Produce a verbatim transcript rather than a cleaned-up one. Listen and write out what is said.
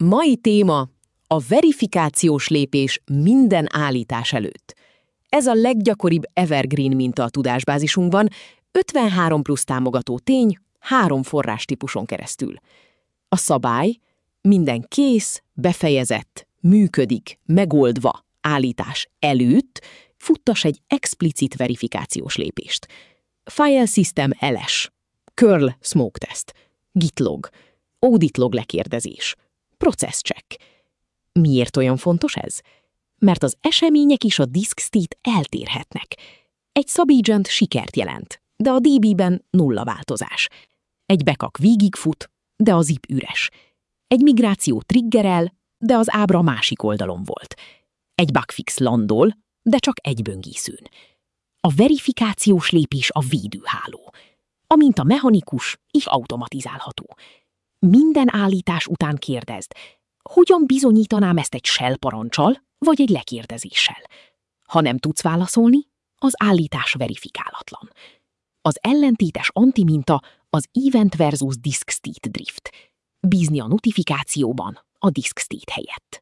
Mai téma a verifikációs lépés minden állítás előtt. Ez a leggyakoribb evergreen minta a tudásbázisunkban, ötvenhárom plusz támogató tény, három forrástípuson keresztül. A szabály: minden kész, befejezett, működik, megoldva állítás előtt futtass egy explicit verifikációs lépést. File System el es, curl smoke test, git log, audit log lekérdezés, process check. Miért olyan fontos ez? Mert az események és a disk state eltérhetnek. Egy subagent sikert jelent, de a dé bé-ben nulla változás. Egy backup végigfut, de a zip üres. Egy migráció triggerel, de az ábra másik oldalon volt. Egy bugfix landol, de csak egy böngészőn. A verifikációs lépés a védőháló, amint a mechanikus és automatizálható. Minden állítás után kérdezd, hogyan bizonyítanám ezt egy shell parancsal, vagy egy lekérdezéssel. Ha nem tudsz válaszolni, az állítás verifikálatlan. Az ellentétes antiminta az event versus disk state drift. Bízni a notifikációban a disk state helyett.